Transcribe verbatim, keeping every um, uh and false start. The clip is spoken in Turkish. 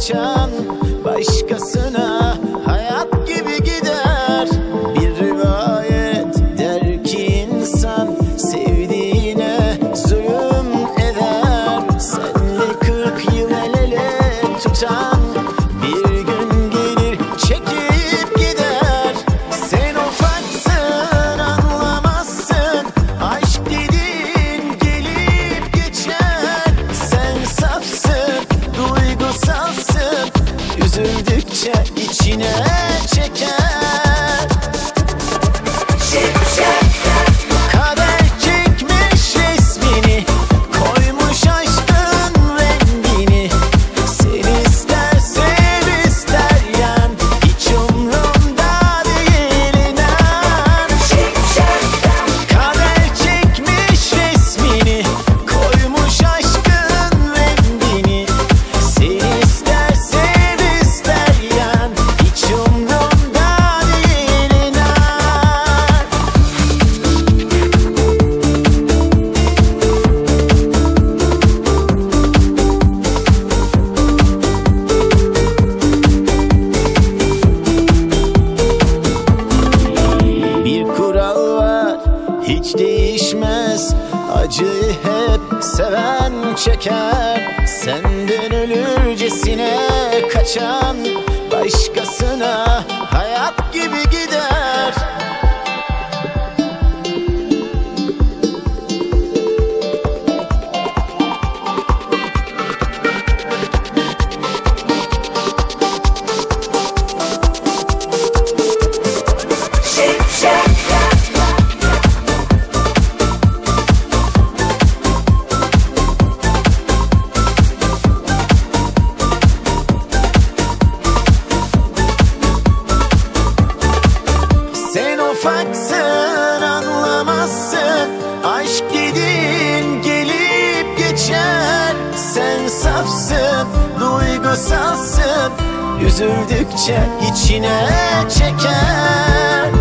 kaçan başkasına hayat gibi gider. Bir rivayet der ki insan sevdiğine zulüm eder. Senle kırk yıl el ele tutan bir gün gelir çekip gider. Sen ufaksın anlamazsın, aşk dediğin gelip geçer. Sen safsın, duygusalsın, üzüldükçe içine çeker. Kader çekmiş resmini, koymuş aşkın rengini. Sen ister sev ister yan, hiç umrumda değil inan. Kader çekmiş resmini, koymuş aşkın rengini. Sen ister sev ister yan, hiç umrumda değil inan. Bir kural var hiç değişmez, acıyı hep seven çeker. Senden ölürcesine kaçan başkasına hayat gibi gider. Sen ufaksın anlamazsın, aşk dediğin gelip geçer. Sen safsın, duygusalsın, üzüldükçe içine çeker.